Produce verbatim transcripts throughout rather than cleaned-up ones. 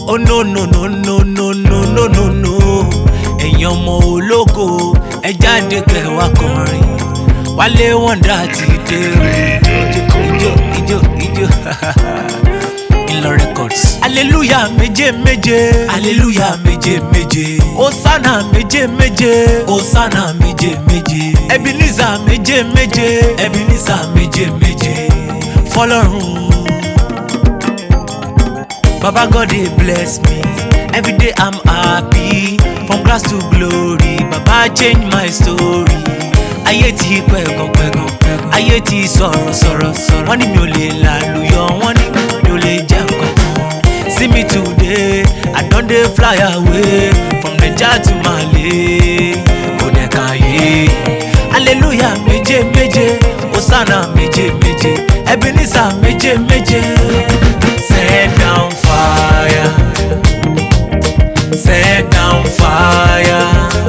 Oh no no no no no no no no no. Ẹ̀yin ọmọ ológo ẹ jáde kẹ́ wá kọrin. Wálé Wọ́ndà ti dé. Ijó ijó ijó Ìlọ Records. Hallelujah méje méje. Hallelujah méje méje. Hosanna méje méje. Hosanna méje méje. Ebenezer méje méje. Ebenezer méje méje. Fọlọ́run. Baba God dey bless me. Every day I'm happy. From grass to glory. Baba change my story. Ayé ti pẹ̀gàn pẹ̀gàn. Ayé ti sọ̀rọ̀ sọ̀rọ̀ sọ̀rọ̀. Wọ́n ní mi ò lè lálùyọ̀. Wọ́n ní mi ò lè jẹ́ nǹkan kan. See me today, I don dey fly away. From Naija to Mali. Kò dẹ̀ káyé. Hallelujah méje méje. Hosanna méje méje. Ebenezer méje méje. Send down fire. Send down fire.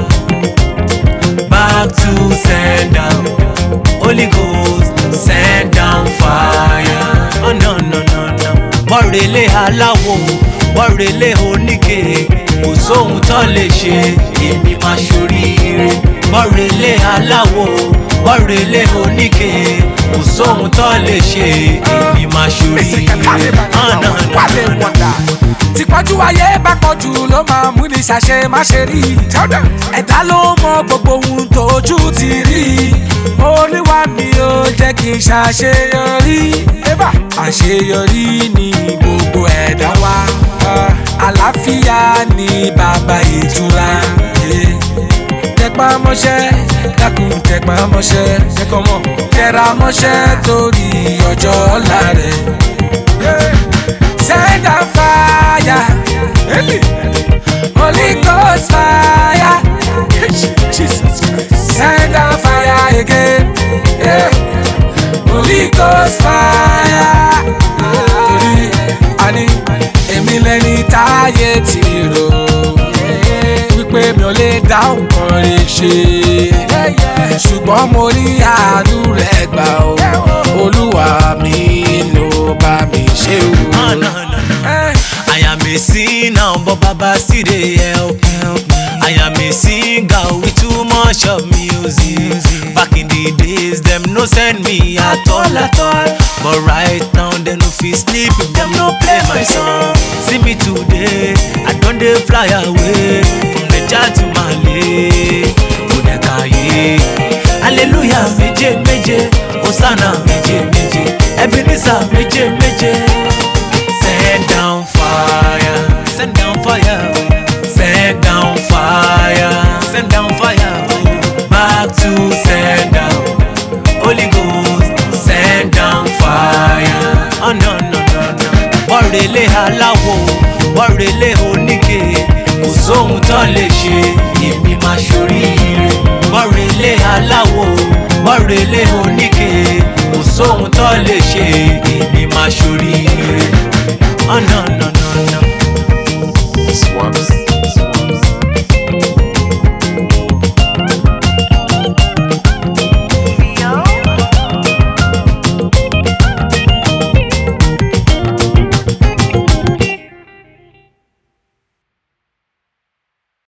Back to send down. Holy Ghost, send down fire. Oh no no no no. Bọ́rẹ̀lẹ̀ aláwo, bọ́rẹ̀lẹ̀ oníke, kò sóhun tán lè ṣe, èmi máa ṣoríire. Bọ́rẹ̀lẹ̀ aláwo, bọ́rẹ̀lẹ̀ oníke, kò sóhun tán lè ṣe, èmi máa ṣoríire. Wálé Wọ́ndà. Tìpọ́jú ayé bá pọ̀jù ló máa mú ní ṣàṣe má ṣe rí. Ẹ̀dá ló mọ gbogbo ohun tójú ti rí. Olúwa mi ò jẹ́ kí n ṣàṣeyọrí. Àṣeyọrí ni gbogbo ẹ̀dá wa. Àlàáfíà ni bàbá ìtura. Tẹpá mọ́ṣẹ́, dákun tẹpá mọ́ṣẹ́. Tẹra mọ́ṣẹ́ torí ọjọ́ ọ̀la rẹ̀. Send down fire. Holy Ghost fire. Jesus Christ. Send down fire again. Yeah. Holy Ghost fire. Ani èmi lẹni táyé ti rò wípé mi ò lè dá nǹkan rẹ̀ ṣe. Ṣùgbọ́n mo rí àánú rẹ̀ gbà ó. Olúwa mi ló bá mi ṣe o. I am a sinner, but Baba still dey help. I am a singer with too much of music. Back in the days, them no send me at all at all. But right now, they no fit sleep if them no play my song. See me today, I don dey fly away from Naija to Mali. Kò dẹ̀ káyé. Hallelujah méje méje. Hosanna méje méje. Ebenezer méje méje. Send down fire. Send down fire. Send down fire. Send down fire. Back to send down. Holy Ghost, send down fire. Oh no no no no. Bọ́rẹ̀lẹ̀ aláwo, bọ́rẹ̀lẹ̀ oníke, kò sóhun tán lè ṣe, èmi máa ṣoríire. Bọ́rẹ̀lẹ̀ aláwo, bọ́rẹ̀lẹ̀ oníke, kò sóhun tán lè ṣe, èmi máa ṣoríire. Oh no no no.